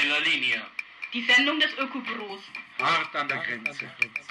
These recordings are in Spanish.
En la línea. Die Sendung des Ökobüros. Hart an der Grenze.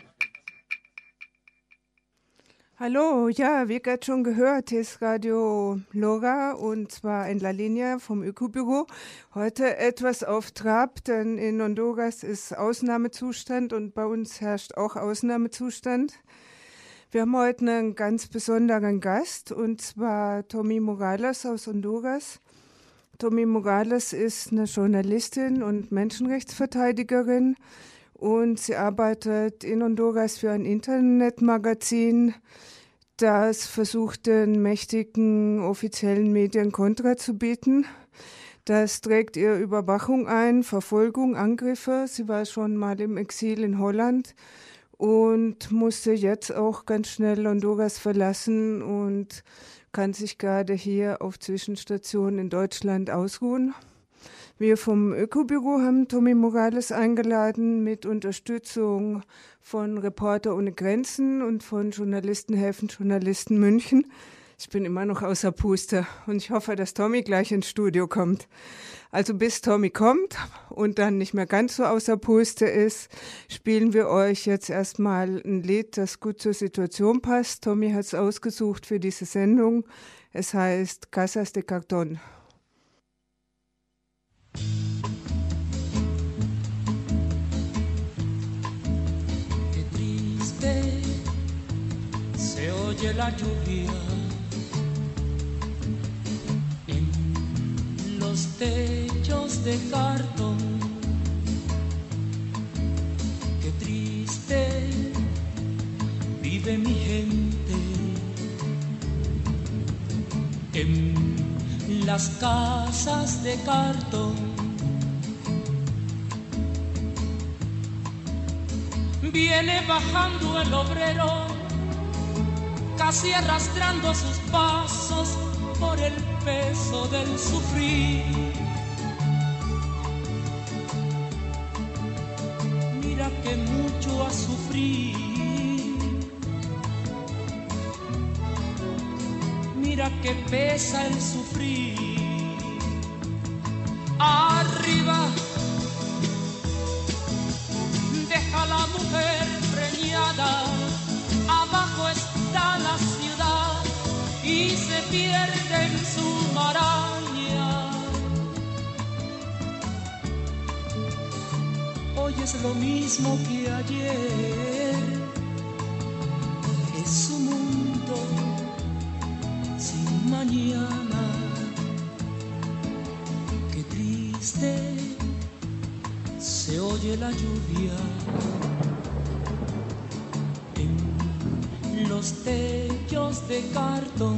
Hallo, ja, wie gerade schon gehört, hier ist Radio Lora und zwar in La Línea vom Ökobüro. Heute etwas auf Trab, denn in Honduras ist Ausnahmezustand und bei uns herrscht auch Ausnahmezustand. Wir haben heute einen ganz besonderen Gast und zwar Tommy Morales aus Honduras. Tommy Morales ist eine Journalistin und Menschenrechtsverteidigerin und sie arbeitet in Honduras für ein Internetmagazin, das versucht, den mächtigen offiziellen Medien Kontra zu bieten. Das trägt ihr Überwachung ein, Verfolgung, Angriffe. Sie war schon mal im Exil in Holland und musste jetzt auch ganz schnell Honduras verlassen und kann sich gerade hier auf Zwischenstation in Deutschland ausruhen. Wir vom Ökobüro haben Tommy Morales eingeladen mit Unterstützung von Reporter ohne Grenzen und von Journalisten helfen Journalisten München. Ich bin immer noch außer Puste und ich hoffe, dass Tommy gleich ins Studio kommt. Also bis Tommy kommt und dann nicht mehr ganz so außer Puste ist, spielen wir euch jetzt erstmal ein Lied, das gut zur Situation passt. Tommy hat es ausgesucht für diese Sendung. Es heißt Casas de Cartón. Qué triste se oye la lluvia en los techos de cartón. Qué triste vive mi gente en las casas de cartón. Viene bajando el obrero, casi arrastrando sus pasos por el peso del sufrir. Mira que mucho ha sufrido, mira que pesa el sufrir. Arriba deja la mujer preñada, abajo está la ciudad y se pierde en su maraña. Hoy es lo mismo que ayer, es su mundo sin mañana. Qué triste se oye la lluvia en los techos de cartón.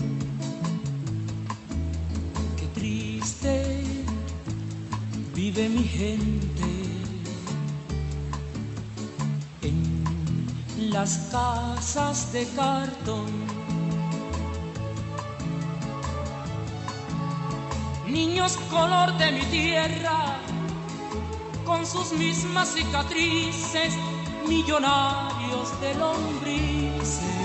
Qué triste vive mi gente en las casas de cartón. Niños color de mi tierra, con sus mismas cicatrices, millonarios de lombrices.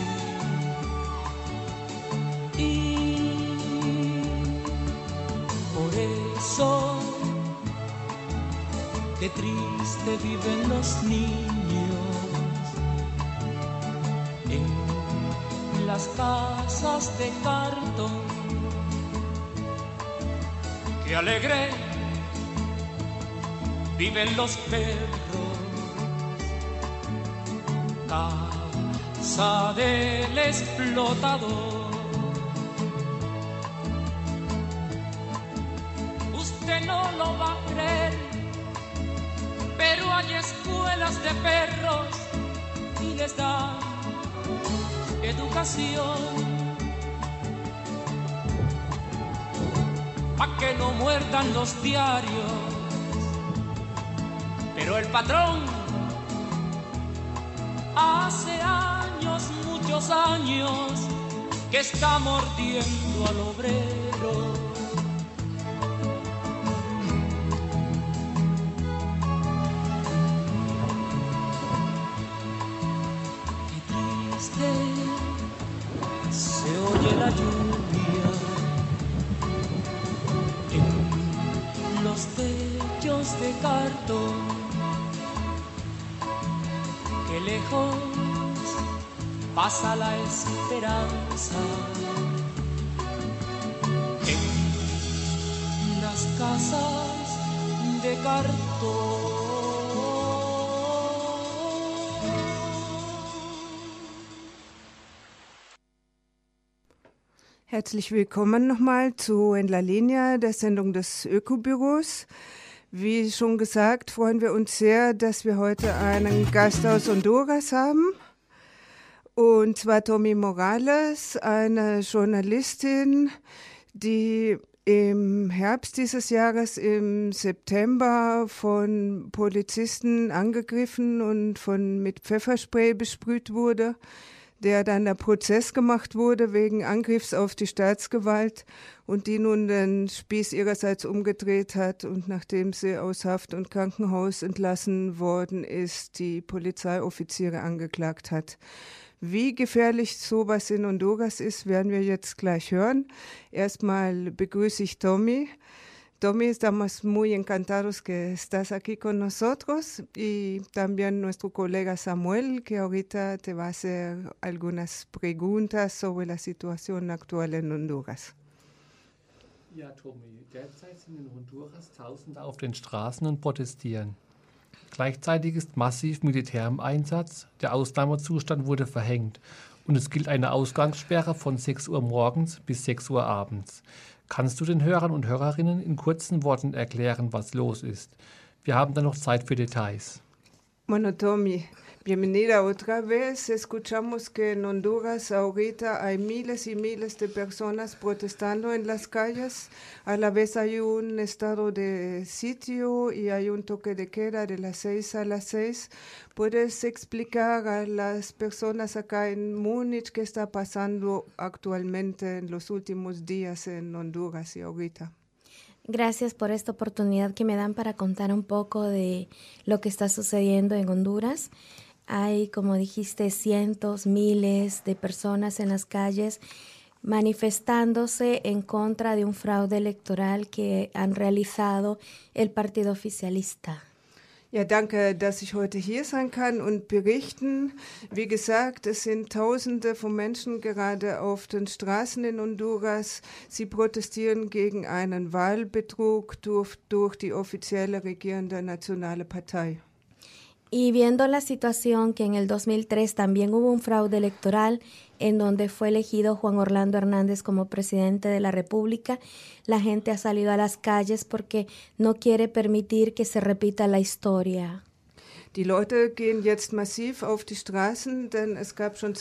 Y por eso, qué triste viven los niños en las casas de cartón. Qué alegre viven los perros, casa del explotador. Usted no lo va a creer, pero hay escuelas de perros y les dan educación. Pa' que no muerdan los diarios, pero el patrón hace años, muchos años, que está mordiendo al obrero. Qué triste se oye la lluvia en los techos hechos de cartón, que lejos pasa la esperanza en las casas de cartón. Herzlich willkommen nochmal zu En la Línea, der Sendung des Ökobüros. Wie schon gesagt, freuen wir uns sehr, dass wir heute einen Gast aus Honduras haben. Und zwar Tommy Morales, eine Journalistin, die im Herbst dieses Jahres, im September, von Polizisten angegriffen und mit Pfefferspray besprüht wurde, der dann der Prozess gemacht wurde wegen Angriffs auf die Staatsgewalt und die nun den Spieß ihrerseits umgedreht hat und nachdem sie aus Haft und Krankenhaus entlassen worden ist, die Polizeioffiziere angeklagt hat. Wie gefährlich sowas in Honduras ist, werden wir jetzt gleich hören. Erstmal begrüße ich Tommy. Tommy, estamos muy encantados que estás aquí con nosotros y también nuestro colega Samuel, que ahorita te va a hacer algunas preguntas sobre la situación actual en Honduras. Ja, Tommy, derzeit sind in Honduras Tausende auf den Straßen und protestieren. Gleichzeitig ist massiv Militär im Einsatz, der Ausnahmezustand wurde verhängt und es gilt eine Ausgangssperre von 6 Uhr morgens bis 6 Uhr abends. Kannst du den Hörern und Hörerinnen in kurzen Worten erklären, was los ist? Wir haben dann noch Zeit für Details. Bueno, Tommy, bienvenida otra vez. Escuchamos que en Honduras ahorita hay miles y miles de personas protestando en las calles. A la vez hay un estado de sitio y hay un toque de queda de las 6 a las 6. ¿Puedes explicar a las personas acá en Múnich qué está pasando actualmente en los últimos días en Honduras y ahorita? Gracias por esta oportunidad que me dan para contar un poco de lo que está sucediendo en Honduras. Hay, como dijiste, cientos, miles de personas en las calles manifestándose en contra de un fraude electoral que han realizado el partido oficialista. Ja, danke, dass ich heute hier sein kann und berichten. Wie gesagt, es sind Tausende von Menschen gerade auf den Straßen in Honduras. Sie protestieren gegen einen Wahlbetrug durch die offizielle regierende Nationale Partei. Y viendo la situación que en el 2003 también hubo un fraude electoral en donde fue elegido Juan Orlando Hernández como presidente de la República, la gente ha salido a las calles porque no quiere permitir que se repita la historia. Die Leute gehen jetzt massiv auf die Straßen, denn es gab schon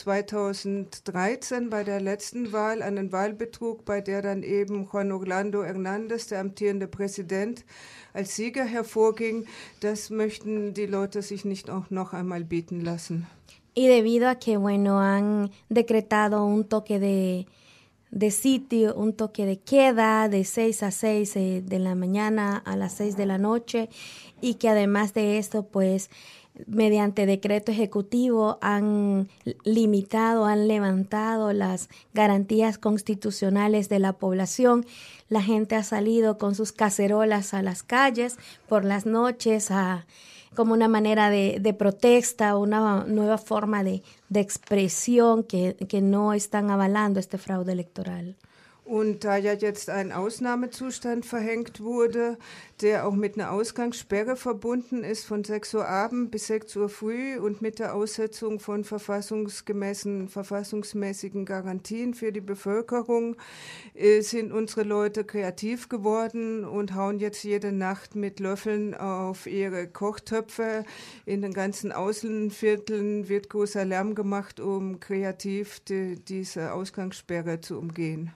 2013 bei der letzten Wahl einen Wahlbetrug, bei der dann eben Juan Orlando Hernández, der amtierende Präsident, als Sieger hervorging. Das möchten die Leute sich nicht auch noch einmal bieten lassen. Y debido a que, bueno, han decretado un toque de sitio, un toque de queda de 6 a 6 de la mañana a las 6 de la noche y que además de esto, pues, mediante decreto ejecutivo han limitado, han levantado las garantías constitucionales de la población. La gente ha salido con sus cacerolas a las calles por las noches como una manera de protesta, una nueva forma de expresión que no están avalando este fraude electoral. Und da ja jetzt ein Ausnahmezustand verhängt wurde, der auch mit einer Ausgangssperre verbunden ist von 6 Uhr abends bis 6 Uhr früh und mit der Aussetzung von verfassungsmäßigen Garantien für die Bevölkerung, sind unsere Leute kreativ geworden und hauen jetzt jede Nacht mit Löffeln auf ihre Kochtöpfe. In den ganzen Außenvierteln wird großer Lärm gemacht, um kreativ diese Ausgangssperre zu umgehen.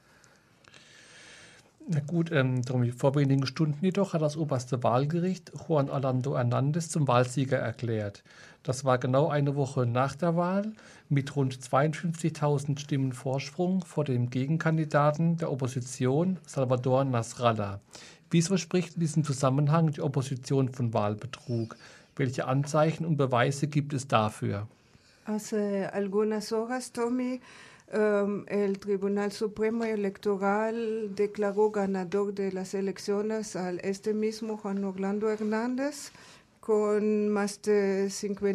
Na gut, Tommy, vor wenigen Stunden jedoch hat das oberste Wahlgericht Juan Orlando Hernández zum Wahlsieger erklärt. Das war genau eine Woche nach der Wahl mit rund 52.000 Stimmen Vorsprung vor dem Gegenkandidaten der Opposition, Salvador Nasrallah. Wieso spricht in diesem Zusammenhang die Opposition von Wahlbetrug? Welche Anzeichen und Beweise gibt es dafür? Hace algunas horas, Tommy, El Tribunal Supremo Electoral declaró ganador de las elecciones al mismo Juan Orlando Hernández con más de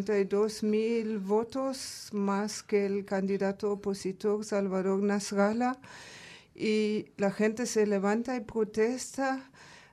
52,000 votos, más que el candidato opositor Salvador Nasrallah. Y la gente se levanta y protesta.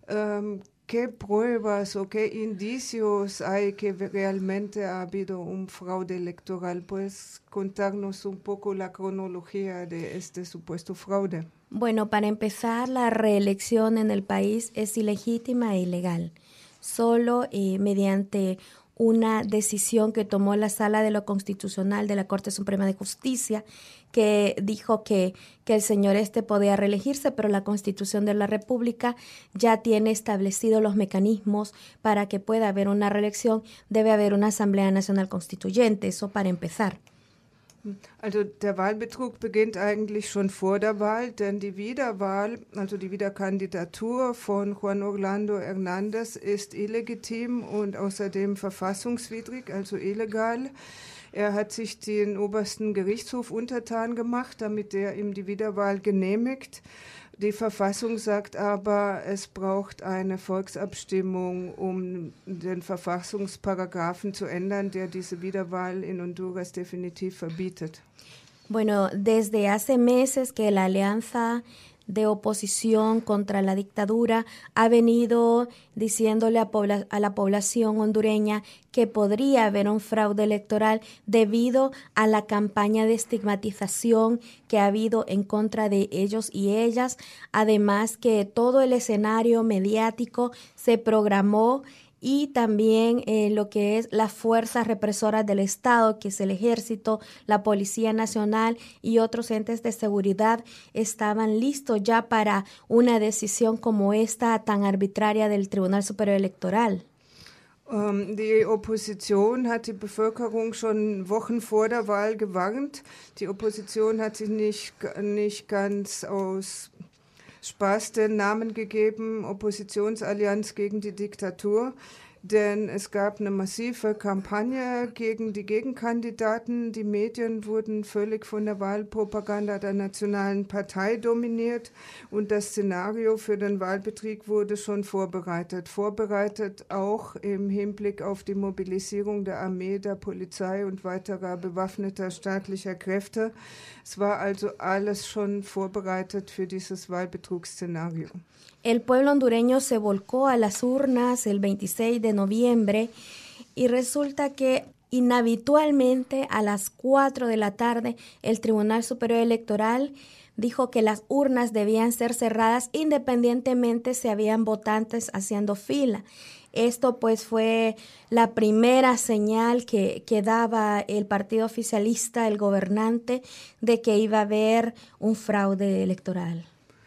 ¿Qué pruebas o qué indicios hay que realmente ha habido un fraude electoral? ¿Puedes contarnos un poco la cronología de este supuesto fraude? Bueno, para empezar, la reelección en el país es ilegítima e ilegal. Solo mediante una decisión que tomó la Sala de lo Constitucional de la Corte Suprema de Justicia, que dijo que el señor podía reelegirse, pero la Constitución de la República ya tiene establecidos los mecanismos para que pueda haber una reelección. Debe haber una Asamblea Nacional Constituyente, eso para empezar. Also der Wahlbetrug beginnt eigentlich schon vor der Wahl, denn die Wiederwahl, also die Wiederkandidatur von Juan Orlando Hernández ist illegitim und außerdem verfassungswidrig, also illegal. Er hat sich den obersten Gerichtshof untertan gemacht, damit der ihm die Wiederwahl genehmigt. Die Verfassung sagt aber, es braucht eine Volksabstimmung, um den Verfassungsparagraphen zu ändern, der diese Wiederwahl in Honduras definitiv verbietet. Bueno, desde hace meses que la Alianza de Oposición contra la Dictadura ha venido diciéndole a la población hondureña que podría haber un fraude electoral debido a la campaña de estigmatización que ha habido en contra de ellos y ellas, además que todo el escenario mediático se programó y también lo que es las fuerzas represoras del Estado, que es el Ejército, la Policía Nacional y otros entes de seguridad, estaban listos ya para una decisión como esta tan arbitraria del Tribunal Superior Electoral. Die Opposition hat die Bevölkerung schon Wochen vor der Wahl gewarnt. Die Opposition hat sich nicht ganz aus Spaß den Namen gegeben, Oppositionsallianz gegen die Diktatur, denn es gab eine massive Kampagne gegen die Gegenkandidaten. Die Medien wurden völlig von der Wahlpropaganda der Nationalen Partei dominiert und das Szenario für den Wahlbetrug wurde schon vorbereitet. Vorbereitet auch im Hinblick auf die Mobilisierung der Armee, der Polizei und weiterer bewaffneter staatlicher Kräfte. Es war also alles schon vorbereitet für dieses Wahlbetrugsszenario. El pueblo hondureño se volcó a las urnas el 26 de noviembre y resulta que inhabitualmente a las 4 de la tarde el Tribunal Superior Electoral dijo que las urnas debían ser cerradas independientemente si habían votantes haciendo fila. Esto pues fue la primera señal que daba el partido oficialista, el gobernante, de que iba a haber un fraude electoral.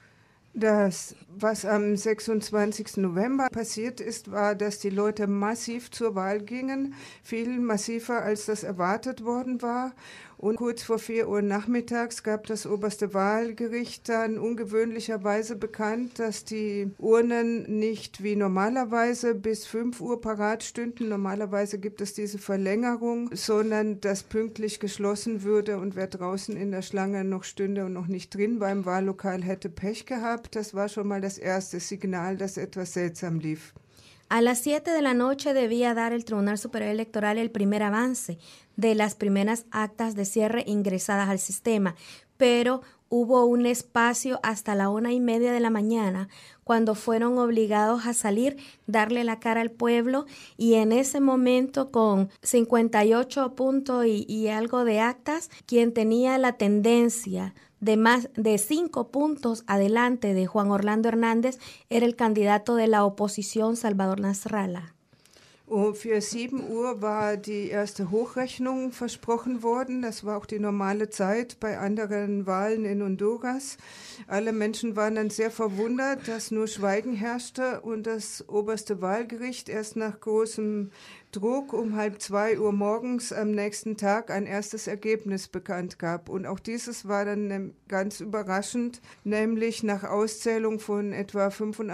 Das, was am 26. November passiert ist, war, dass die Leute massiv zur Wahl gingen, viel massiver als das erwartet worden war. Und kurz vor 4 Uhr nachmittags gab das oberste Wahlgericht dann ungewöhnlicherweise bekannt, dass die Urnen nicht wie normalerweise bis 5 Uhr parat stünden. Normalerweise gibt es diese Verlängerung, sondern dass pünktlich geschlossen würde und wer draußen in der Schlange noch stünde und noch nicht drin beim Wahllokal hätte Pech gehabt. Das war schon mal das erste Signal, dass etwas seltsam lief. A las 7 de la noche debía dar el Tribunal Superior Electoral el primer avance de las primeras actas de cierre ingresadas al sistema, pero hubo un espacio hasta la 1:30 de la mañana cuando fueron obligados a salir, darle la cara al pueblo y en ese momento con 58 puntos y algo de actas, quien tenía la tendencia de más de 5 puntos adelante de Juan Orlando Hernández era el candidato de la oposición Salvador Nasrallah. Für 7 Uhr war die erste Hochrechnung versprochen worden. Das war auch die normale Zeit bei anderen Wahlen in Honduras. Alle Menschen waren dann sehr verwundert, dass nur Schweigen herrschte und das oberste Wahlgericht erst nach großem Druck um 1:30 Uhr morgens am nächsten Tag ein erstes Ergebnis bekannt gab. Und auch dieses war dann ganz überraschend, nämlich nach Auszählung von etwa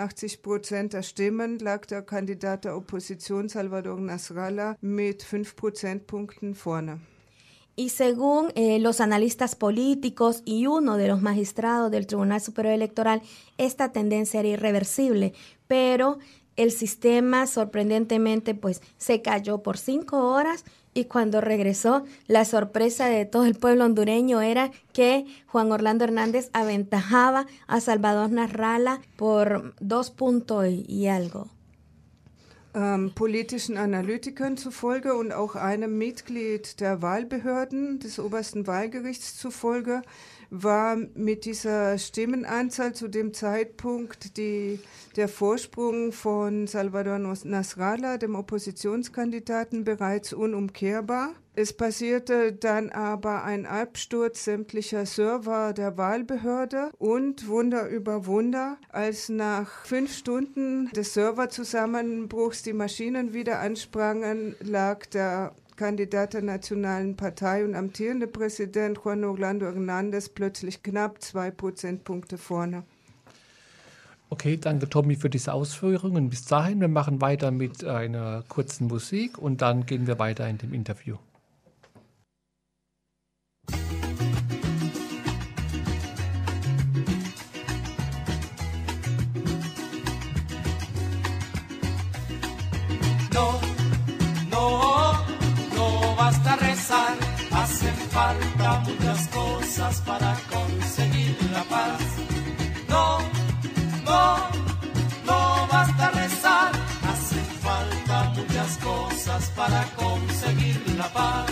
85% der Stimmen lag der Kandidat der Opposition Salvador Nasrallah mit 5 Prozentpunkten vorne. Y según los analistas políticos y uno de los magistrados del Tribunal Superior Electoral, esta tendencia era irreversible, pero el sistema sorprendentemente pues se cayó por 5 horas y cuando regresó la sorpresa de todo el pueblo hondureño era que Juan Orlando Hernández aventajaba a Salvador Nasralla por 2 puntos y algo. Politischen Analytikern zufolge und auch einem Mitglied der Wahlbehörden des obersten Wahlgerichts zufolge war mit dieser Stimmenanzahl zu dem Zeitpunkt der Vorsprung von Salvador Nasralla, dem Oppositionskandidaten, bereits unumkehrbar. Es passierte dann aber ein Absturz sämtlicher Server der Wahlbehörde und Wunder über Wunder, als nach 5 Stunden des Serverzusammenbruchs die Maschinen wieder ansprangen, lag der Kandidat der Nationalen Partei und amtierende Präsident Juan Orlando Hernández plötzlich knapp 2 Prozentpunkte vorne. Okay, danke Tommy für diese Ausführungen. Bis dahin, wir machen weiter mit einer kurzen Musik und dann gehen wir weiter in dem Interview. No basta rezar, hacen falta muchas cosas para conseguir la paz. No basta rezar, hacen falta muchas cosas para conseguir la paz.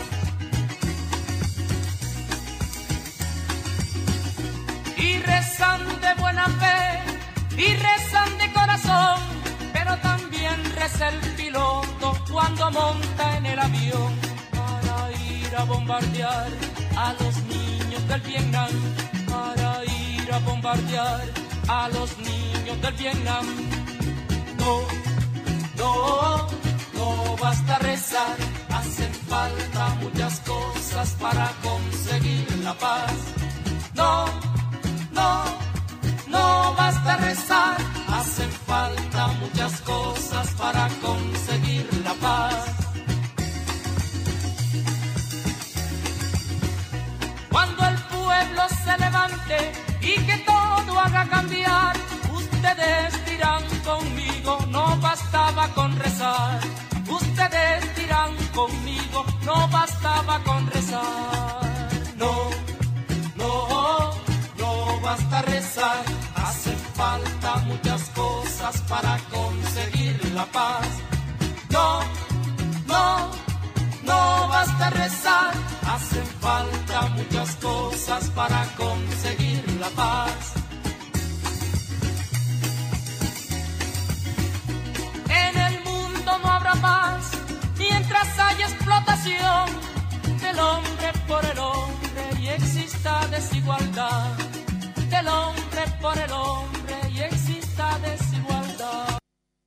Y rezan de buena fe, y rezan de corazón, pero también reza el piloto cuando monta en el avión para ir a bombardear a los niños del Vietnam, para ir a bombardear a los niños del Vietnam. No basta rezar, hacen falta muchas cosas para conseguir la paz. No basta rezar, hacen falta muchas cosas para conseguir la paz. Cuando el pueblo se levante y que todo haga cambiar, ustedes dirán conmigo, no bastaba con rezar. Ustedes dirán conmigo, no bastaba con rezar. No basta rezar, hacen falta muchas cosas para conseguir la paz. No basta rezar, hacen falta muchas cosas para conseguir la paz. En el mundo no habrá paz mientras haya explotación del hombre por el hombre y exista desigualdad. Del hombre por el hombre y exista desigualdad.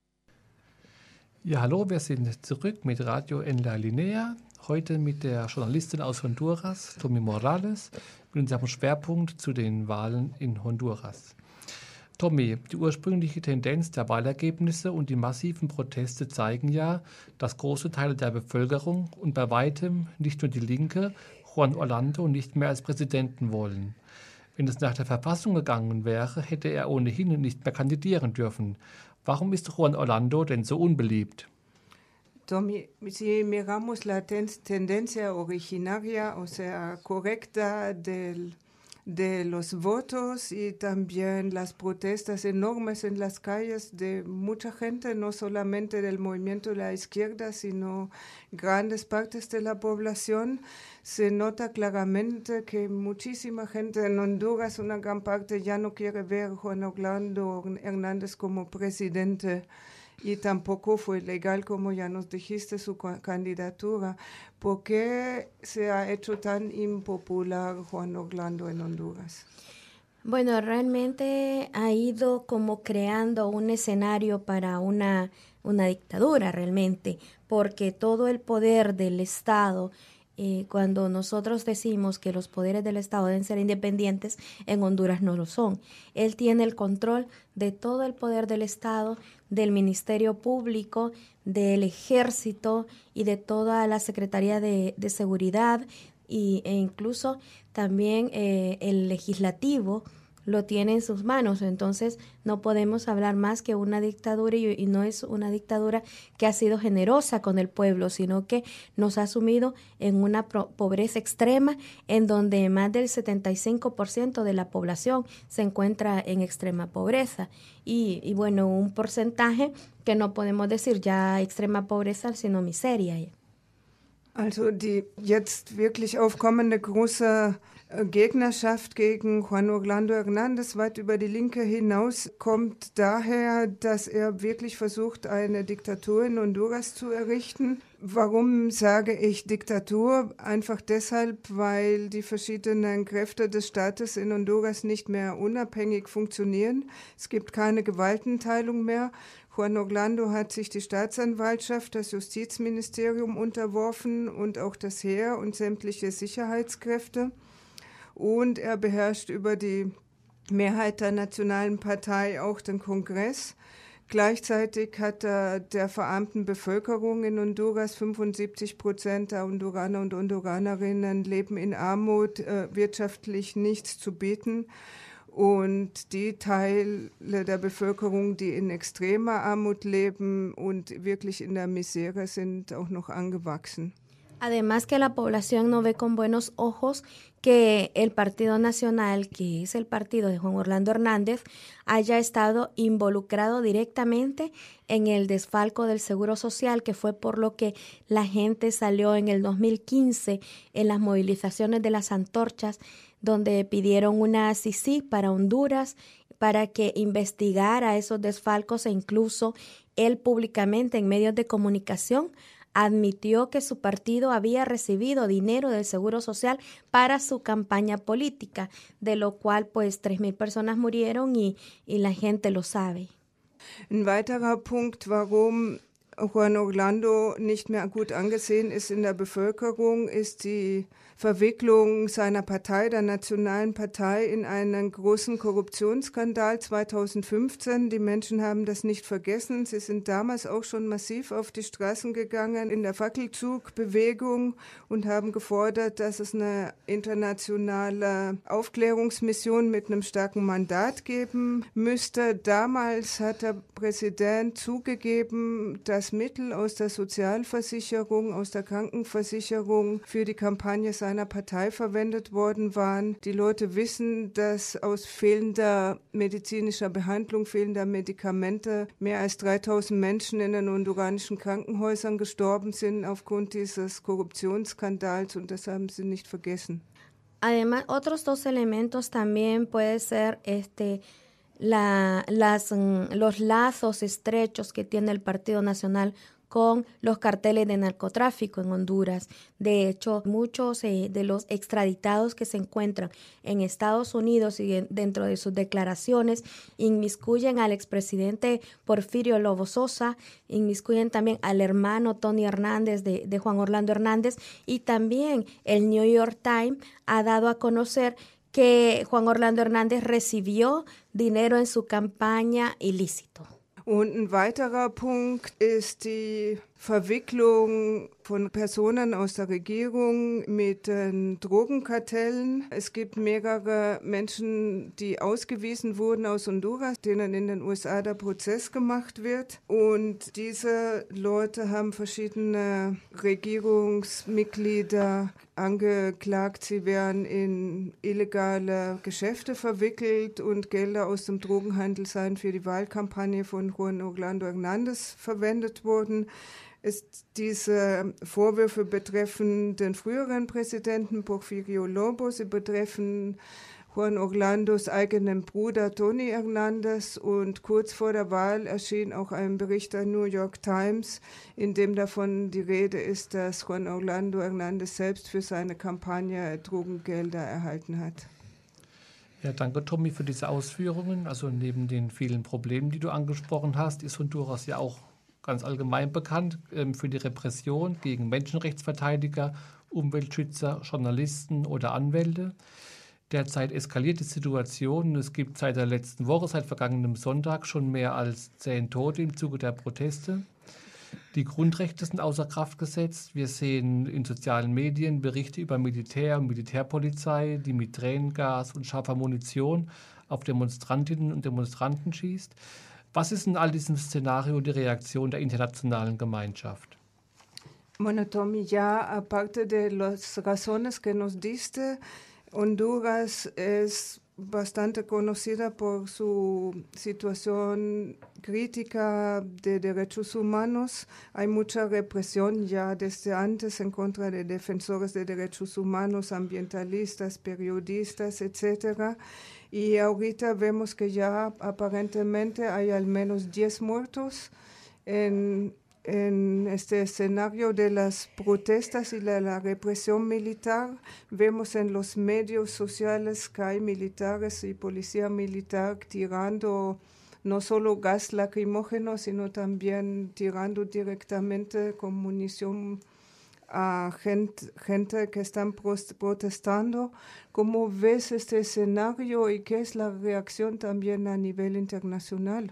Ja, hallo, wir sind zurück mit Radio en la Linea. Heute mit der Journalistin aus Honduras, Tommy Morales, mit unserem Schwerpunkt zu den Wahlen in Honduras. Tommy, die ursprüngliche Tendenz der Wahlergebnisse und die massiven Proteste zeigen ja, dass große Teile der Bevölkerung und bei weitem nicht nur die Linke Juan Orlando nicht mehr als Präsidenten wollen. Wenn es nach der Verfassung gegangen wäre, hätte er ohnehin nicht mehr kandidieren dürfen. Warum ist Juan Orlando denn so unbeliebt? Tommy, si miramos la tendencia originaria, o sea, correcta de los votos y también las protestas enormes en las calles de mucha gente, no solamente del movimiento de la izquierda, sino grandes partes de la población, se nota claramente que muchísima gente en Honduras, una gran parte, ya no quiere ver a Juan Orlando Hernández como presidente. Y tampoco fue legal, como ya nos dijiste, su candidatura. ¿Por qué se ha hecho tan impopular Juan Orlando en Honduras? Bueno, realmente ha ido como creando un escenario para una dictadura realmente, porque todo el poder del Estado, cuando nosotros decimos que los poderes del Estado deben ser independientes, en Honduras no lo son. Él tiene el control de todo el poder del Estado, del Ministerio Público, del Ejército y de toda la Secretaría de Seguridad, e incluso también el legislativo lo tiene en sus manos. Entonces no podemos hablar más que una dictadura y no es una dictadura que ha sido generosa con el pueblo, sino que nos ha sumido en una pobreza extrema en donde más del 75% de la población se encuentra en extrema pobreza y bueno, un porcentaje que no podemos decir ya extrema pobreza, sino miseria. Also die jetzt wirklich aufkommende große Gegnerschaft gegen Juan Orlando Hernández weit über die Linke hinaus kommt daher, dass er wirklich versucht, eine Diktatur in Honduras zu errichten. Warum sage ich Diktatur? Einfach deshalb, weil die verschiedenen Kräfte des Staates in Honduras nicht mehr unabhängig funktionieren. Es gibt keine Gewaltenteilung mehr. Juan Orlando hat sich die Staatsanwaltschaft, das Justizministerium unterworfen und auch das Heer und sämtliche Sicherheitskräfte. Und er beherrscht über die Mehrheit der Nationalen Partei auch den Kongress. Gleichzeitig hat er der verarmten Bevölkerung in Honduras, 75% der Honduraner und Honduranerinnen leben in Armut, wirtschaftlich nichts zu bieten. Und die Teile der Bevölkerung, die in extremer Armut leben und wirklich in der Misere sind, auch noch angewachsen. Además que la población no ve con buenos ojos que el Partido Nacional, que es el partido de Juan Orlando Hernández, haya estado involucrado directamente en el desfalco del Seguro Social, que fue por lo que la gente salió en el 2015 en las movilizaciones de las antorchas, donde pidieron una CICIG para Honduras para que investigara esos desfalcos e incluso él públicamente en medios de comunicación admitió que su partido había recibido dinero del Seguro Social para su campaña política, de lo cual pues 3,000 personas murieron y la gente lo sabe. Ein weiterer Punkt, warum Juan Orlando nicht mehr gut angesehen ist in der Bevölkerung, ist die Verwicklung seiner Partei, der Nationalen Partei, in einen großen Korruptionsskandal 2015. Die Menschen haben das nicht vergessen. Sie sind damals auch schon massiv auf die Straßen gegangen in der Fackelzugbewegung und haben gefordert, dass es eine internationale Aufklärungsmission mit einem starken Mandat geben müsste. Damals hat der Präsident zugegeben, dass Mittel aus der Sozialversicherung, aus der Krankenversicherung für die Kampagne seiner Partei verwendet worden waren. Die Leute wissen, dass aus fehlender medizinischer Behandlung, fehlender Medikamente mehr als 3.000 Menschen in den honduranischen Krankenhäusern gestorben sind aufgrund dieses Korruptionsskandals und das haben sie nicht vergessen. Además, otros dos elementos también puede ser los lazos estrechos que tiene el Partido Nacional con los carteles de narcotráfico en Honduras. De hecho, muchos de los extraditados que se encuentran en Estados Unidos y dentro de sus declaraciones inmiscuyen al expresidente Porfirio Lobo Sosa, inmiscuyen también al hermano Tony Hernández de Juan Orlando Hernández, y también el New York Times ha dado a conocer que Juan Orlando Hernández recibió dinero en su campaña ilícito. Und ein weiterer Punkt ist die Verwicklung von Personen aus der Regierung mit den Drogenkartellen. Es gibt mehrere Menschen, die ausgewiesen wurden aus Honduras, denen in den USA der Prozess gemacht wird. Und diese Leute haben verschiedene Regierungsmitglieder angeklagt, sie wären in illegale Geschäfte verwickelt und Gelder aus dem Drogenhandel seien für die Wahlkampagne von Juan Orlando Hernández verwendet worden. Diese Vorwürfe betreffen den früheren Präsidenten Porfirio Lobo, sie betreffen Juan Orlandos eigenen Bruder Tony Hernández und kurz vor der Wahl erschien auch ein Bericht der New York Times, in dem davon die Rede ist, dass Juan Orlando Hernández selbst für seine Kampagne Drogengelder erhalten hat. Ja, danke Tommy für diese Ausführungen. Also neben den vielen Problemen, die du angesprochen hast, ist Honduras ja auch ganz allgemein bekannt für die Repression gegen Menschenrechtsverteidiger, Umweltschützer, Journalisten oder Anwälte. Derzeit eskaliert die Situation. Es gibt seit der letzten Woche, seit vergangenem Sonntag, schon mehr als 10 Tote im Zuge der Proteste. Die Grundrechte sind außer Kraft gesetzt. Wir sehen in sozialen Medien Berichte über Militär und Militärpolizei, die mit Tränengas und scharfer Munition auf Demonstrantinnen und Demonstranten schießt. Was ist in all diesem Szenario die Reaktion der internationalen Gemeinschaft? Bueno, Tommy, ya aparte de las razones que nos diste, Honduras es bastante conocida por su situación crítica de derechos humanos. Hay mucha represión ya desde antes en contra de defensores de derechos humanos, ambientalistas, periodistas, etc. Y ahorita vemos que ya aparentemente hay al menos 10 muertos en este escenario de las protestas y la represión militar. Vemos en los medios sociales que hay militares y policía militar tirando no solo gas lacrimógeno, sino también tirando directamente con munición a gente que están protestando. ¿Cómo ves este escenario y qué es la reacción también a nivel internacional?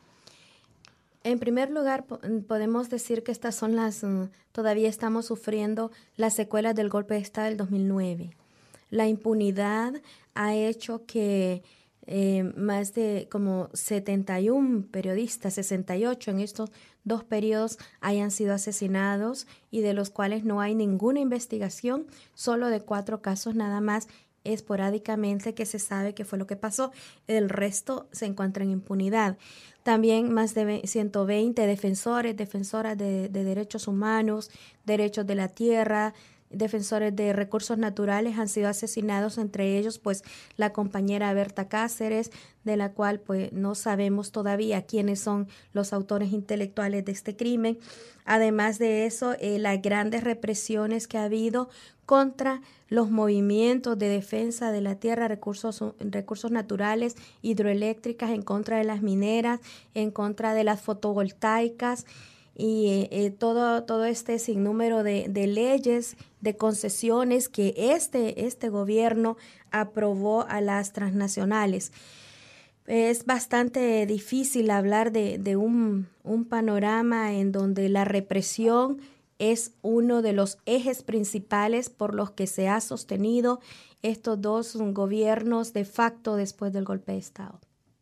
En primer lugar, podemos decir que estas son todavía estamos sufriendo las secuelas del golpe de Estado del 2009. La impunidad ha hecho que más de como 71 periodistas, 68 en estos 2 periodos hayan sido asesinados y de los cuales no hay ninguna investigación, solo de 4 casos nada más esporádicamente que se sabe qué fue lo que pasó. El resto se encuentra en impunidad. También más de 120 defensoras de derechos humanos, derechos de la tierra, defensores de recursos naturales han sido asesinados, entre ellos pues la compañera Berta Cáceres, de la cual pues no sabemos todavía quiénes son los autores intelectuales de este crimen. Además de eso, las grandes represiones que ha habido contra los movimientos de defensa de la tierra, recursos naturales, hidroeléctricas, en contra de las mineras, en contra de las fotovoltaicas, y todo este sinnúmero de leyes, de concesiones que este gobierno aprobó a las transnacionales. Es bastante difícil hablar de un panorama en donde la represión es uno de los ejes principales por los que se ha sostenido estos 2 gobiernos de facto después del golpe de Estado.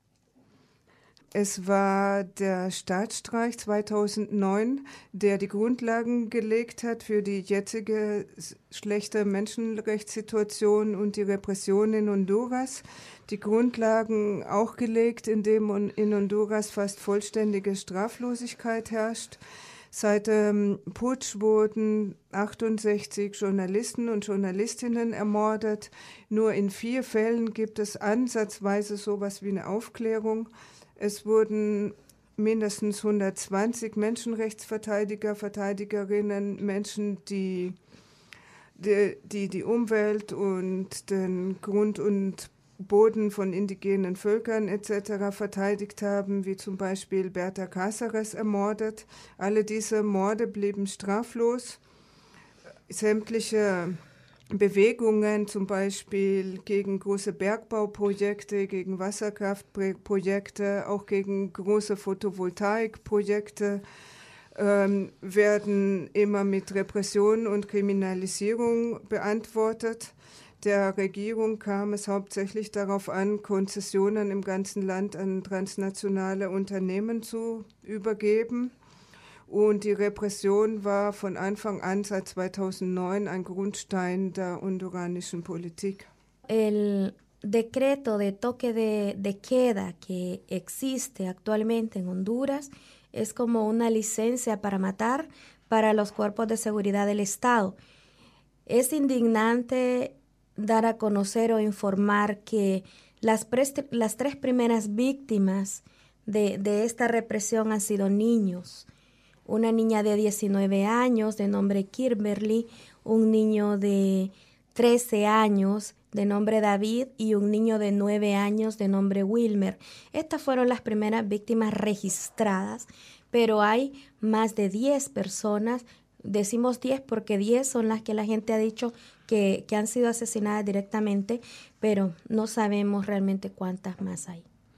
Es war der Staatsstreich 2009, der die Grundlagen gelegt hat für die jetzige schlechte Menschenrechtssituation und die Repression in Honduras. Die Grundlagen auch gelegt, indem in Honduras fast vollständige Straflosigkeit herrscht. Seit dem Putsch wurden 68 Journalisten und Journalistinnen ermordet. Nur in 4 Fällen gibt es ansatzweise sowas wie eine Aufklärung. Es wurden mindestens 120 Menschenrechtsverteidiger, Verteidigerinnen, Menschen, die Umwelt und den Grund und Boden von indigenen Völkern etc. verteidigt haben, wie zum Beispiel Berta Cáceres ermordet. Alle diese Morde blieben straflos. Sämtliche Bewegungen, zum Beispiel gegen große Bergbauprojekte, gegen Wasserkraftprojekte, auch gegen große Photovoltaikprojekte, werden immer mit Repression und Kriminalisierung beantwortet. Der Regierung kam es hauptsächlich darauf an, Konzessionen im ganzen Land an transnationale Unternehmen zu übergeben. Und die Repression war von Anfang an seit 2009 ein Grundstein der honduranischen Politik. El decreto de toque de queda que existe actualmente en Honduras es como una licencia para matar para los cuerpos de seguridad del Estado. Es indignante dar a conocer o informar que las 3 primeras víctimas de esta represión han sido niños. Una niña de 19 años de nombre Kimberly, un niño de 13 años de nombre David y un niño de 9 años de nombre Wilmer. Estas fueron las primeras víctimas registradas, pero hay más de 10 personas. Decimos 10 porque 10 son las que la gente ha dicho que han sido asesinadas directamente, pero no sabemos realmente cuántas más hay.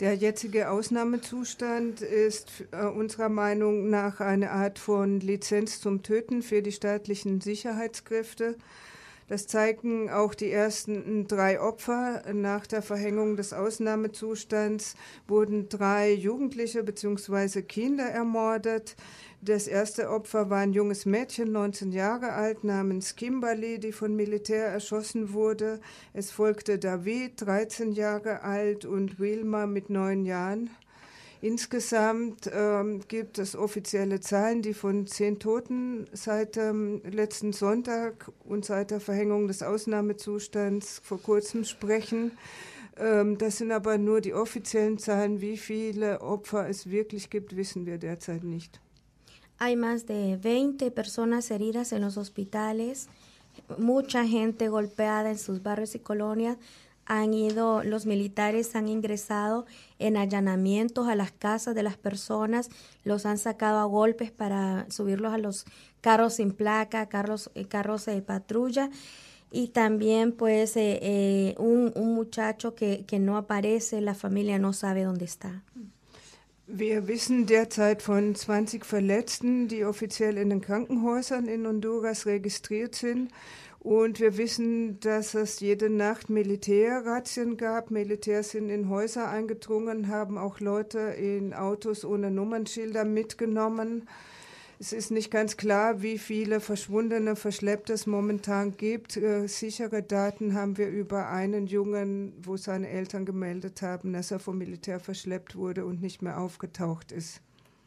Der jetzige Ausnahmezustand ist unserer Meinung nach eine Art von Lizenz zum Töten für die staatlichen Sicherheitskräfte. Das zeigen auch die ersten 3 Opfer. Nach der Verhängung des Ausnahmezustands wurden 3 Jugendliche bzw. Kinder ermordet. Das erste Opfer war ein junges Mädchen, 19 Jahre alt, namens Kimberly, die von Militär erschossen wurde. Es folgte David, 13 Jahre alt, und Wilma mit 9 Jahren. Insgesamt gibt es offizielle Zahlen, die von 10 Toten seit letzten Sonntag und seit der Verhängung des Ausnahmezustands vor kurzem sprechen. Das sind aber nur die offiziellen Zahlen. Wie viele Opfer es wirklich gibt, wissen wir derzeit nicht. Hay más de 20 personas heridas en los hospitales, mucha gente golpeada en sus barrios y colonias. Los militares han ingresado en allanamientos a las casas de las personas, los han sacado a golpes para subirlos a los carros sin placa, carros de patrulla, y también pues un muchacho que no aparece, la familia no sabe dónde está. Wir wissen derzeit von 20 Verletzten, die offiziell in den Krankenhäusern in Honduras registriert sind. Und wir wissen, dass es jede Nacht Militärrazzien gab. Militärs sind in Häuser eingedrungen, haben auch Leute in Autos ohne Nummernschilder mitgenommen. Es ist nicht ganz klar, wie viele Verschwundene, Verschleppte es momentan gibt. Sichere Daten haben wir über einen Jungen, wo seine Eltern gemeldet haben, dass er vom Militär verschleppt wurde und nicht mehr aufgetaucht ist.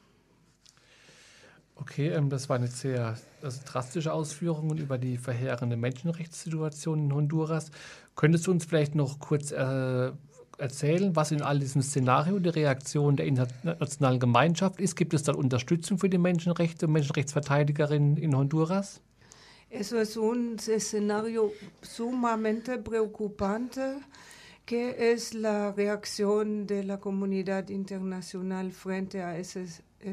Okay, das waren jetzt sehr drastische Ausführungen über die verheerende Menschenrechtssituation in Honduras. Könntest du uns vielleicht noch kurz erzählen, was in all diesem Szenario die Reaktion der internationalen Gemeinschaft ist? Gibt es dort Unterstützung für die Menschenrechte und Menschenrechtsverteidigerinnen in Honduras? Eso es un escenario sumamente preocupante, que es la reacción de la comunidad internacional frente a ese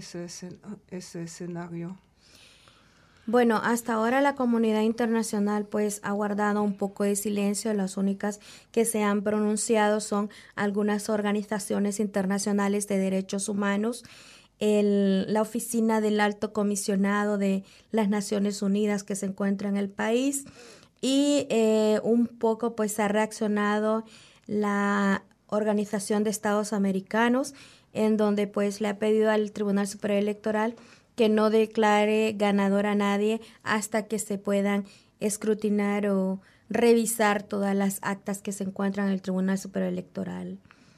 escenario. Bueno, hasta ahora la comunidad internacional pues ha guardado un poco de silencio. Las únicas que se han pronunciado son algunas organizaciones internacionales de derechos humanos, la oficina del Alto Comisionado de las Naciones Unidas que se encuentra en el país, y un poco pues ha reaccionado la Organización de Estados Americanos, en donde pues le ha pedido al Tribunal Superior Electoral que no declare ganador a nadie hasta que se puedan escrutinar o revisar todas las actas que se encuentran en el Tribunal Superior Electoral.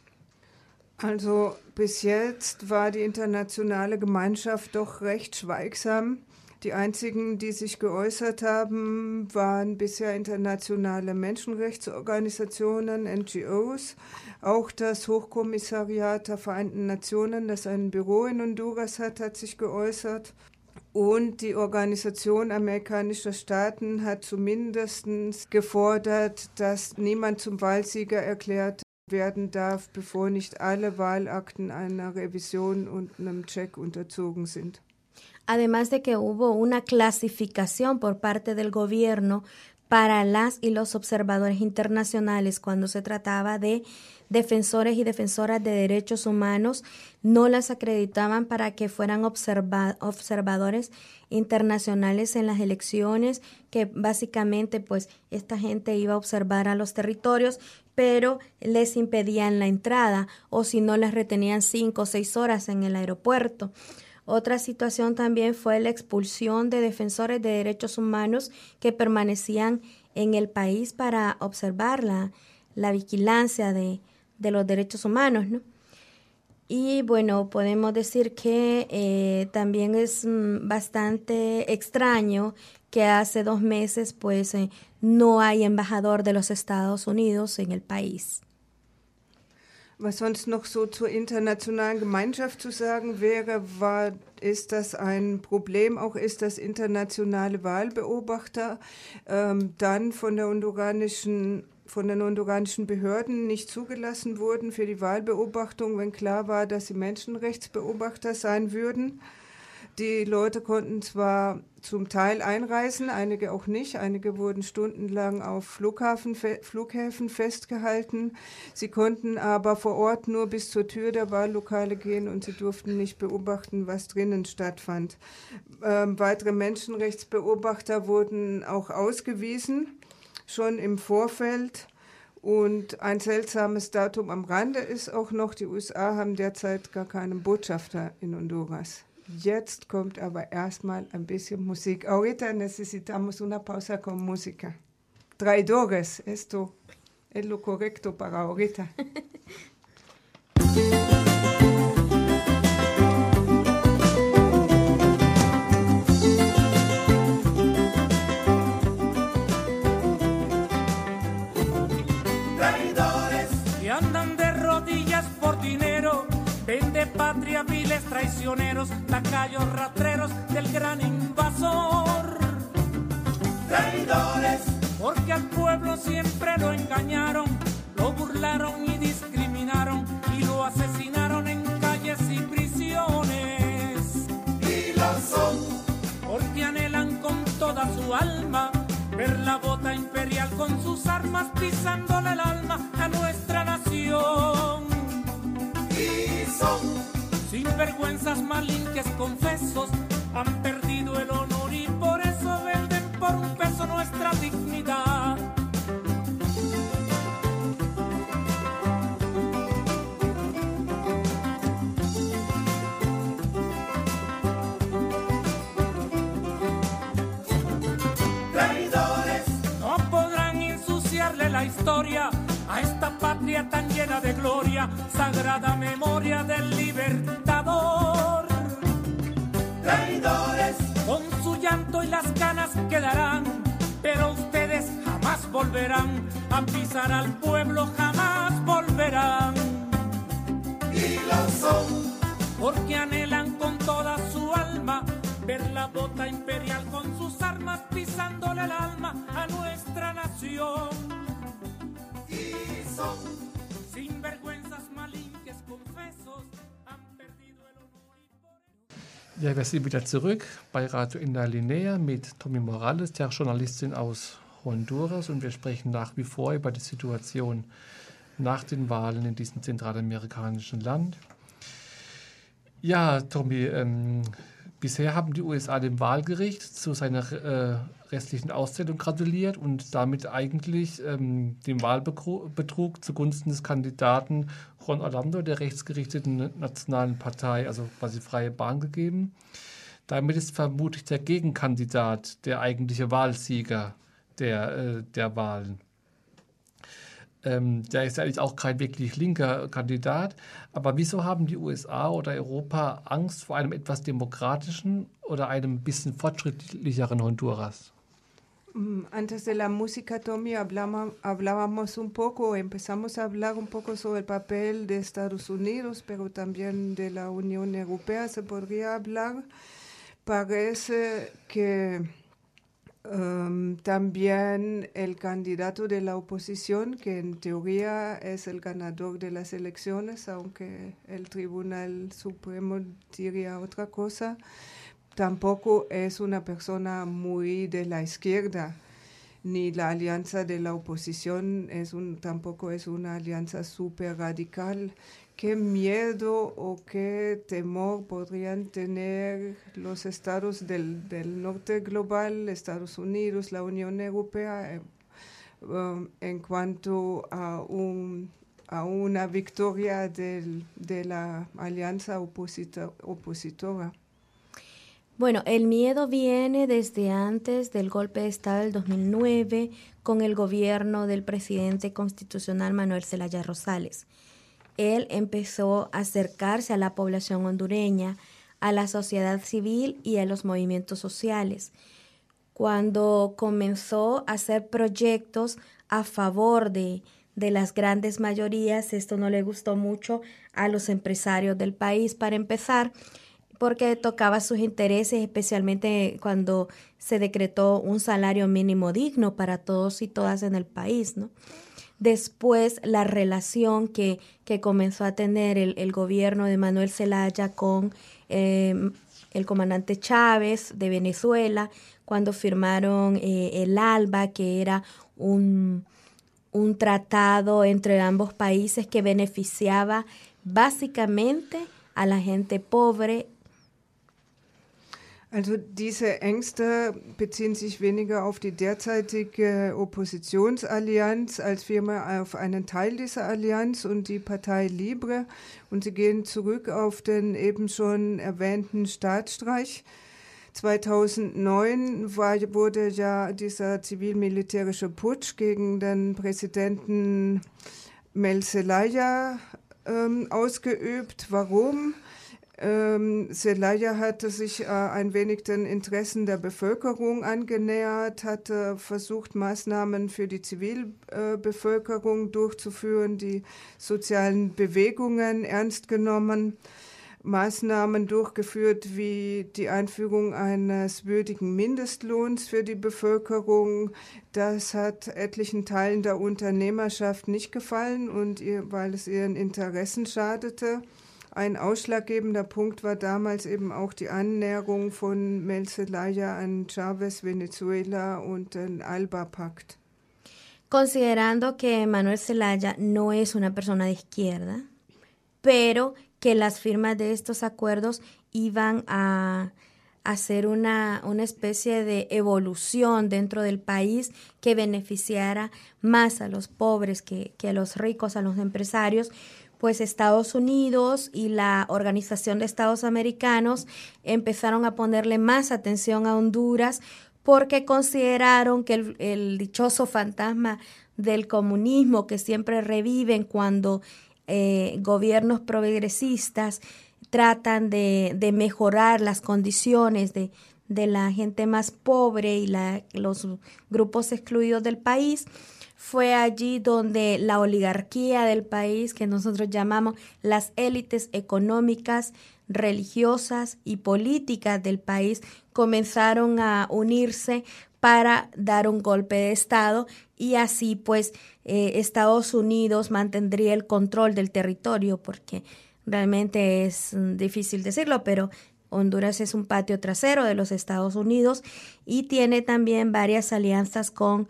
Also bis jetzt war die internationale Gemeinschaft doch recht schweigsam. Die einzigen, die sich geäußert haben, waren bisher internationale Menschenrechtsorganisationen, NGOs, auch das Hochkommissariat der Vereinten Nationen, das ein Büro in Honduras hat sich geäußert. Und die Organisation amerikanischer Staaten hat zumindest gefordert, dass niemand zum Wahlsieger erklärt werden darf, bevor nicht alle Wahlakten einer Revision und einem Check unterzogen sind. Además de que hubo una clasificación por parte del gobierno para las y los observadores internacionales cuando se trataba de defensores y defensoras de derechos humanos, no las acreditaban para que fueran observadores internacionales en las elecciones, que básicamente pues esta gente iba a observar a los territorios, pero les impedían la entrada, o si no les retenían 5 o 6 horas en el aeropuerto. Otra situación también fue la expulsión de defensores de derechos humanos que permanecían en el país para observar la vigilancia de los derechos humanos, ¿no? Y bueno, podemos decir que también es bastante extraño que hace 2 meses pues no hay embajador de los Estados Unidos en el país. Was sonst noch so zur internationalen Gemeinschaft zu sagen wäre, ist das ein Problem, auch ist, dass internationale Wahlbeobachter dann von den honduranischen Behörden nicht zugelassen wurden für die Wahlbeobachtung, wenn klar war, dass sie Menschenrechtsbeobachter sein würden. Die Leute konnten zwar zum Teil einreisen, einige auch nicht. Einige wurden stundenlang auf Flughäfen festgehalten. Sie konnten aber vor Ort nur bis zur Tür der Wahllokale gehen und sie durften nicht beobachten, was drinnen stattfand. Weitere Menschenrechtsbeobachter wurden auch ausgewiesen, schon im Vorfeld. Und ein seltsames Datum am Rande ist auch noch, die USA haben derzeit gar keinen Botschafter in Honduras. Jetzt kommt aber erstmal ein bisschen Musik. Ahorita necesitamos una pausa con música. Traidores, esto es lo correcto para ahorita. Traidores que andan de rodillas por dinero, vende patria, viles traicioneros, lacayos rastreros del gran invasor. Traidores, porque al pueblo siempre lo engañaron, lo burlaron y discriminaron y lo asesinaron en calles y prisiones. Y lo son, porque anhelan con toda su alma ver la bota imperial con sus armas pisándole el alma a nuestra nación. Y son sinvergüenzas, malinques, confesos, han perdido el honor y por eso venden por un peso nuestra dignidad. Traidores, no podrán ensuciarle la historia a esta patria tan llena de gloria, sagrada memoria del libertador. Traidores, con su llanto y las ganas quedarán, pero ustedes jamás volverán a pisar al pueblo, jamás volverán. Y lo son, porque anhelan con toda su alma ver la bota imperial con sus armas pisándole el alma a nuestra nación. Y son sinvergüenzas, malinques, confesos, han perdido el honor y por eso... Ja, wir sind wieder zurück bei Radio in der Linea mit Tommy Morales, der Journalistin aus Honduras, und wir sprechen nach wie vor über die Situation nach den Wahlen in diesem zentralamerikanischen Land. Ja, Tommy, bisher haben die USA dem Wahlgericht zu seiner restlichen Auszählung gratuliert und damit eigentlich dem Wahlbetrug zugunsten des Kandidaten Juan Orlando der rechtsgerichteten Nationalen Partei, also quasi freie Bahn gegeben. Damit ist vermutlich der Gegenkandidat der eigentliche Wahlsieger der Wahlen. Der ist eigentlich auch kein wirklich linker Kandidat. Aber wieso haben die USA oder Europa Angst vor einem etwas demokratischen oder einem bisschen fortschrittlicheren Honduras? Antes de la música, Tommy, hablábamos un poco, empezamos a hablar un poco sobre el papel de Estados Unidos, pero también de la Unión Europea se podría hablar. Parece que también el candidato de la oposición, que en teoría es el ganador de las elecciones, aunque el Tribunal Supremo diría otra cosa, tampoco es una persona muy de la izquierda, ni la alianza de la oposición tampoco es una alianza súper radical. ¿Qué miedo o qué temor podrían tener los estados del norte global, Estados Unidos, la Unión Europea, en cuanto a una victoria de la alianza opositora? Bueno, el miedo viene desde antes del golpe de Estado del 2009 con el gobierno del presidente constitucional Manuel Zelaya Rosales. Él empezó a acercarse a la población hondureña, a la sociedad civil y a los movimientos sociales. Cuando comenzó a hacer proyectos a favor de las grandes mayorías, esto no le gustó mucho a los empresarios del país, para empezar, porque tocaba sus intereses, especialmente cuando se decretó un salario mínimo digno para todos y todas en el país, ¿no? Después, la relación que comenzó a tener el gobierno de Manuel Zelaya con el comandante Chávez de Venezuela, cuando firmaron el ALBA, que era un tratado entre ambos países que beneficiaba básicamente a la gente pobre. Also diese Ängste beziehen sich weniger auf die derzeitige Oppositionsallianz als vielmehr auf einen Teil dieser Allianz und die Partei Libre. Und sie gehen zurück auf den eben schon erwähnten Staatsstreich. 2009 wurde ja dieser zivil-militärische Putsch gegen den Präsidenten Mel Zelaya ausgeübt. Warum? Zelaya hatte sich ein wenig den Interessen der Bevölkerung angenähert, hatte versucht, Maßnahmen für die Zivilbevölkerung durchzuführen, die sozialen Bewegungen ernst genommen, Maßnahmen durchgeführt wie die Einführung eines würdigen Mindestlohns für die Bevölkerung. Das hat etlichen Teilen der Unternehmerschaft nicht gefallen und weil es ihren Interessen schadete. Ein ausschlaggebender Punkt war damals eben auch die Annäherung von Mel Zelaya an Chávez, Venezuela und den ALBA-Pakt. Considerando que Manuel Zelaya no es una persona de izquierda, pero que las firmas de estos acuerdos iban a hacer una especie de evolución dentro del país que beneficiara más a los pobres que a los ricos, a los empresarios, pues Estados Unidos y la Organización de Estados Americanos empezaron a ponerle más atención a Honduras porque consideraron que el dichoso fantasma del comunismo que siempre reviven cuando gobiernos progresistas tratan de mejorar las condiciones de la gente más pobre y los grupos excluidos del país. Fue allí donde la oligarquía del país, que nosotros llamamos las élites económicas, religiosas y políticas del país, comenzaron a unirse para dar un golpe de Estado y así pues Estados Unidos mantendría el control del territorio, porque realmente es difícil decirlo, pero Honduras es un patio trasero de los Estados Unidos y tiene también varias alianzas con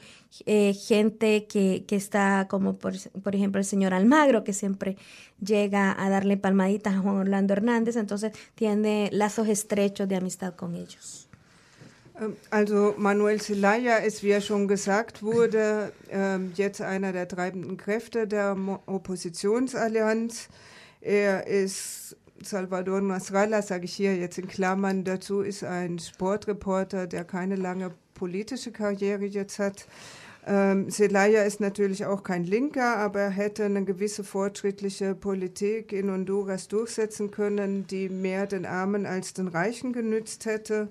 gente que está como por ejemplo el señor Almagro, que siempre llega a darle palmaditas a Juan Orlando Hernández, entonces tiene lazos estrechos de amistad con ellos. Also Manuel Zelaya ist, wie ja schon gesagt wurde, jetzt einer der treibenden Kräfte der Oppositionsallianz. Er ist Salvador Nasrallah, sage ich hier jetzt in Klammern, dazu ist ein Sportreporter, der keine lange politische Karriere jetzt hat. Zelaya ist natürlich auch kein Linker, aber er hätte eine gewisse fortschrittliche Politik in Honduras durchsetzen können, die mehr den Armen als den Reichen genützt hätte.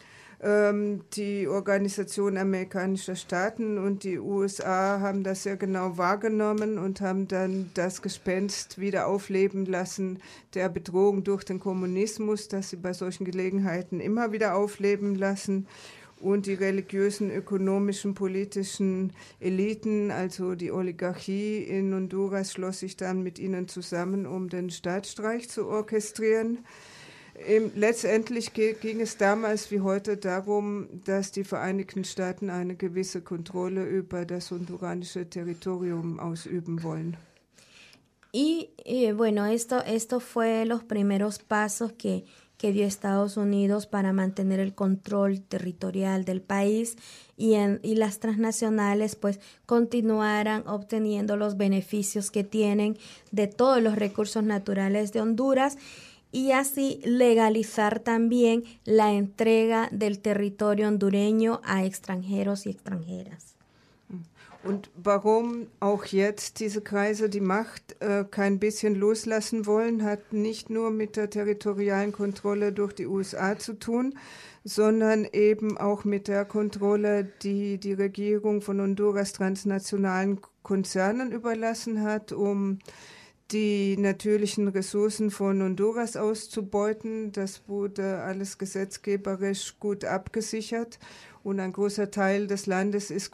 Die Organisation amerikanischer Staaten und die USA haben das sehr genau wahrgenommen und haben dann das Gespenst wieder aufleben lassen, der Bedrohung durch den Kommunismus, das sie bei solchen Gelegenheiten immer wieder aufleben lassen. Und die religiösen, ökonomischen, politischen Eliten, also die Oligarchie in Honduras, schloss sich dann mit ihnen zusammen, um den Staatsstreich zu orchestrieren. Letztendlich ging es damals wie heute darum, dass die Vereinigten Staaten eine gewisse Kontrolle über das honduranische Territorium ausüben wollen. Y bueno, esto fue los primeros pasos que dio Estados Unidos para mantener el control territorial del país y las transnacionales pues continuaran obteniendo los beneficios que tienen de todos los recursos naturales de Honduras y así legalizar también la entrega del territorio hondureño a extranjeros y extranjeras. Und warum auch jetzt diese Kreise die Macht kein bisschen loslassen wollen, hat nicht nur mit der territorialen Kontrolle durch die USA zu tun, sondern eben auch mit der Kontrolle, die die Regierung von Honduras transnationalen Konzernen überlassen hat, um die natürlichen Ressourcen von Honduras auszubeuten. Das wurde alles gesetzgeberisch gut abgesichert und ein großer Teil des Landes ist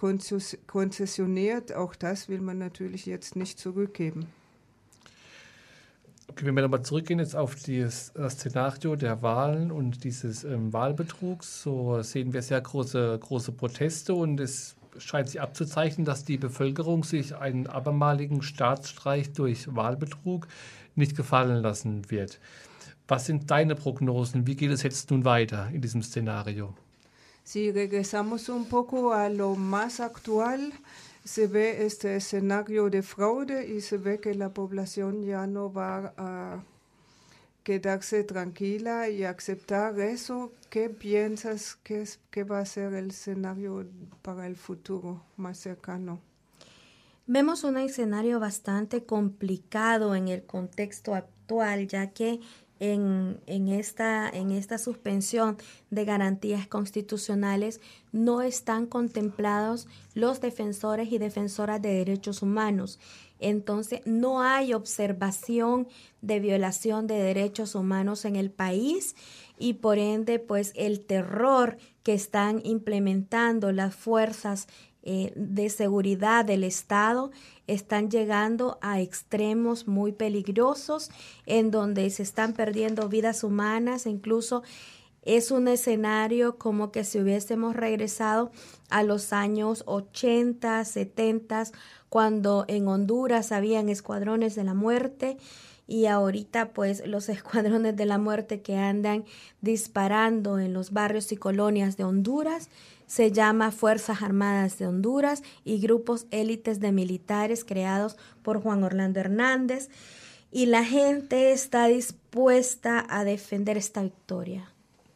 konzessioniert. Auch das will man natürlich jetzt nicht zurückgeben. Okay, wenn wir nochmal zurückgehen jetzt auf das Szenario der Wahlen und dieses Wahlbetrugs, so sehen wir sehr große Proteste und es scheint sich abzuzeichnen, dass die Bevölkerung sich einen abermaligen Staatsstreich durch Wahlbetrug nicht gefallen lassen wird. Was sind deine Prognosen? Wie geht es jetzt nun weiter in diesem Szenario? Si regresamos un poco a lo más actual, se ve este escenario de fraude y se ve que la población ya no va a quedarse tranquila y aceptar eso. ¿Qué piensas que va a ser el escenario para el futuro más cercano? Vemos un escenario bastante complicado en el contexto actual, ya que en esta suspensión de garantías constitucionales no están contemplados los defensores y defensoras de derechos humanos. Entonces, no hay observación de violación de derechos humanos en el país y por ende, pues el terror que están implementando las fuerzas de seguridad del Estado están llegando a extremos muy peligrosos en donde se están perdiendo vidas humanas. Incluso es un escenario como que si hubiésemos regresado a los años 80, 70, cuando en Honduras habían escuadrones de la muerte y ahorita pues los escuadrones de la muerte que andan disparando en los barrios y colonias de Honduras se llama Fuerzas Armadas de Honduras y grupos élites de militares creados por Juan Orlando Hernández y la gente está dispuesta a defender esta victoria.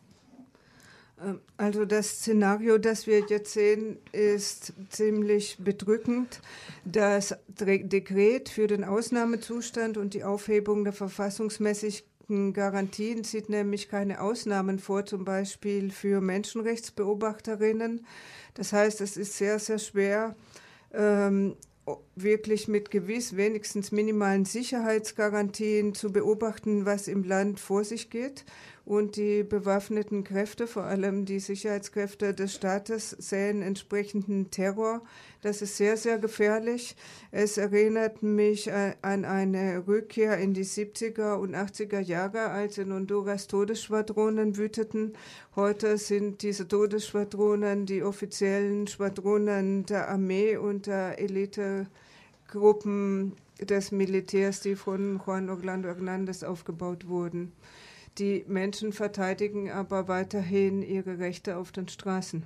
Also das Szenario, das wir jetzt sehen, ist ziemlich bedrückend. Das Dekret für den Ausnahmezustand und die Aufhebung der verfassungsmäßigen Garantien sieht nämlich keine Ausnahmen vor, zum Beispiel für Menschenrechtsbeobachterinnen. Das heißt, es ist sehr, sehr schwer, wirklich mit wenigstens minimalen Sicherheitsgarantien zu beobachten, was im Land vor sich geht. Und die bewaffneten Kräfte, vor allem die Sicherheitskräfte des Staates, säen entsprechenden Terror. Das ist sehr, sehr gefährlich. Es erinnert mich an eine Rückkehr in die 70er und 80er Jahre, als in Honduras Todesschwadronen wüteten. Heute sind diese Todesschwadronen die offiziellen Schwadronen der Armee und der Elitegruppen des Militärs, die von Juan Orlando Hernández aufgebaut wurden. Die Menschen verteidigen aber weiterhin ihre Rechte auf den Straßen.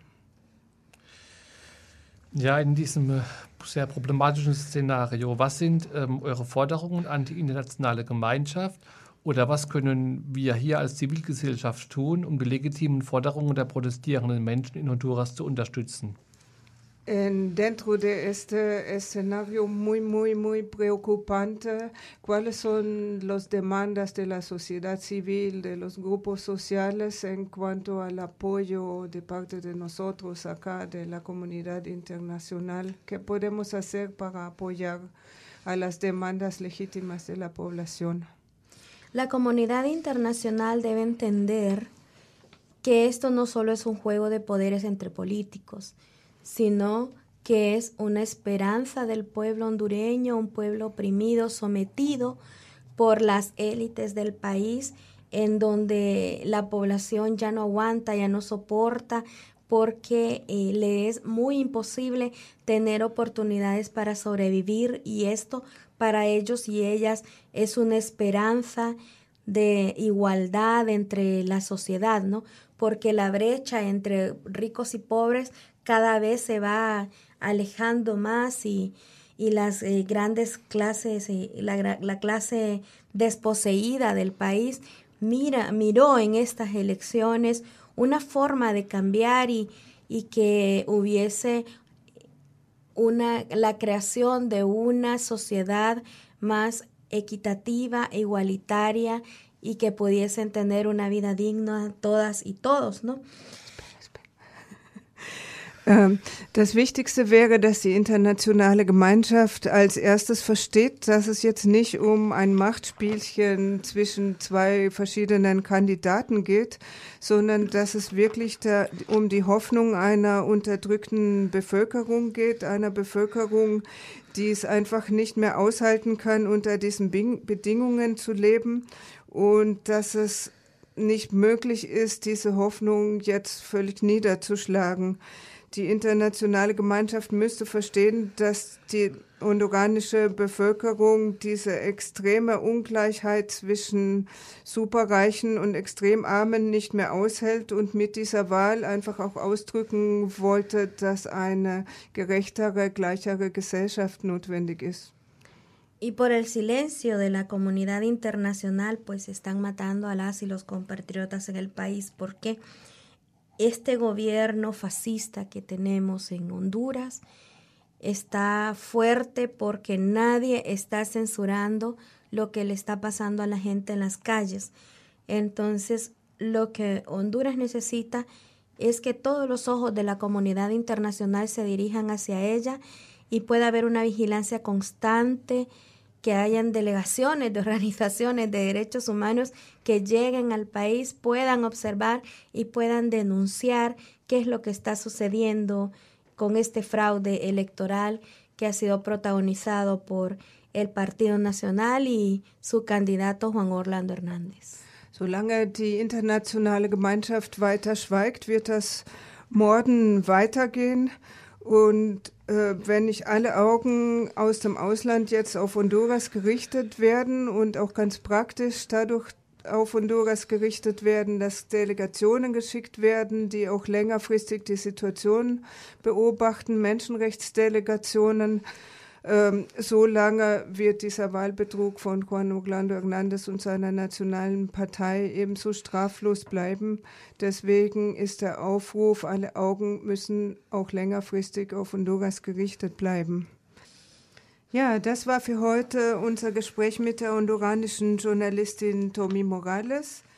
Ja, in diesem sehr problematischen Szenario, was sind eure Forderungen an die internationale Gemeinschaft oder was können wir hier als Zivilgesellschaft tun, um die legitimen Forderungen der protestierenden Menschen in Honduras zu unterstützen? Dentro de este escenario muy preocupante, ¿cuáles son las demandas de la sociedad civil, de los grupos sociales en cuanto al apoyo de parte de nosotros acá, de la comunidad internacional? ¿Qué podemos hacer para apoyar a las demandas legítimas de la población? La comunidad internacional debe entender que esto no solo es un juego de poderes entre políticos, sino que es una esperanza del pueblo hondureño, un pueblo oprimido, sometido por las élites del país, en donde la población ya no aguanta, ya no soporta, porque le es muy imposible tener oportunidades para sobrevivir y esto para ellos y ellas es una esperanza de igualdad entre la sociedad, ¿no? Porque la brecha entre ricos y pobres cada vez se va alejando más y las grandes clases, la clase desposeída del país miró en estas elecciones una forma de cambiar y que hubiese la creación de una sociedad más equitativa, igualitaria y que pudiesen tener una vida digna todas y todos, ¿no? Das Wichtigste wäre, dass die internationale Gemeinschaft als erstes versteht, dass es jetzt nicht um ein Machtspielchen zwischen zwei verschiedenen Kandidaten geht, sondern dass es wirklich um die Hoffnung einer unterdrückten Bevölkerung geht, einer Bevölkerung, die es einfach nicht mehr aushalten kann, unter diesen Bedingungen zu leben, und dass es nicht möglich ist, diese Hoffnung jetzt völlig niederzuschlagen. Die internationale Gemeinschaft müsste verstehen, dass die honduраnische Bevölkerung diese extreme Ungleichheit zwischen Superreichen und Extremarmen nicht mehr aushält und mit dieser Wahl einfach auch ausdrücken wollte, dass eine gerechtere, gleichere Gesellschaft notwendig ist. Y por el silencio de la comunidad internacional, pues están matando a las y los compatriotas en el país. ¿Por qué? Este gobierno fascista que tenemos en Honduras está fuerte porque nadie está censurando lo que le está pasando a la gente en las calles. Entonces, lo que Honduras necesita es que todos los ojos de la comunidad internacional se dirijan hacia ella y pueda haber una vigilancia constante, que hayan delegaciones de organizaciones de derechos humanos que lleguen al país, puedan observar y puedan denunciar qué es lo que está sucediendo con este fraude electoral que ha sido protagonizado por el Partido Nacional y su candidato Juan Orlando Hernández. Solange die internationale Gemeinschaft weiter schweigt, wird das Morden weitergehen. Und wenn nicht alle Augen aus dem Ausland jetzt auf Honduras gerichtet werden und auch ganz praktisch dadurch auf Honduras gerichtet werden, dass Delegationen geschickt werden, die auch längerfristig die Situation beobachten, Menschenrechtsdelegationen, so lange wird dieser Wahlbetrug von Juan Orlando Hernández und seiner nationalen Partei ebenso straflos bleiben. Deswegen ist der Aufruf, alle Augen müssen auch längerfristig auf Honduras gerichtet bleiben. Ja, das war für heute unser Gespräch mit der honduranischen Journalistin Tommy Morales.